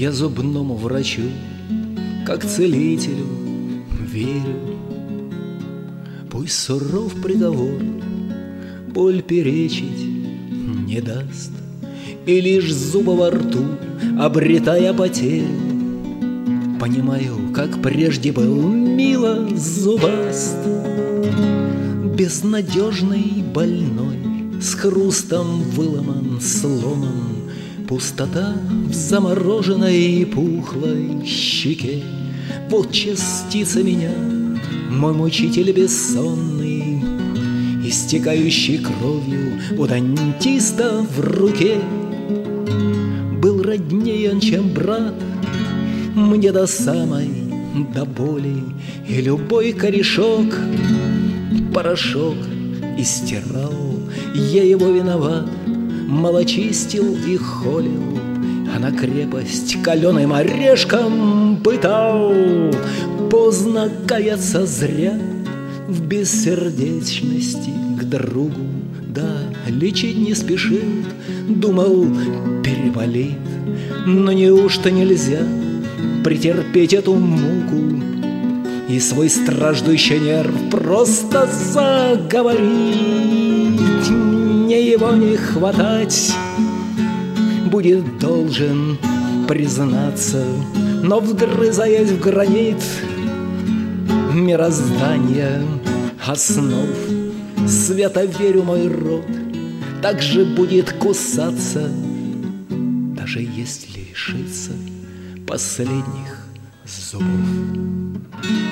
Я зубному врачу, как целителю, верю. Пусть суров приговор боль перечить не даст, и лишь зубы во рту, обретая потерю, понимаю, как прежде был мило зубаст. Безнадежный больной, с хрустом выломан, сломан, пустота в замороженной и пухлой щеке. Вот частица меня, мой мучитель бессонный, истекающий кровью у дантиста в руке. Был роднее он, чем брат, мне до самой, до боли, и любой корешок, порошок истирал. Я его виноват, малочистил и холил, а на крепость каленым орешком пытал. Поздно каяться зря в бессердечности к другу. Да, лечить не спешил, думал, переболит. Но неужто нельзя претерпеть эту муку и свой страждущий нерв просто заговорить? Мне его не хватать, будет должен признаться, но вгрызаясь в гранит мироздания, основ свято верю, мой род так же будет кусаться, даже если лишиться последних зубов.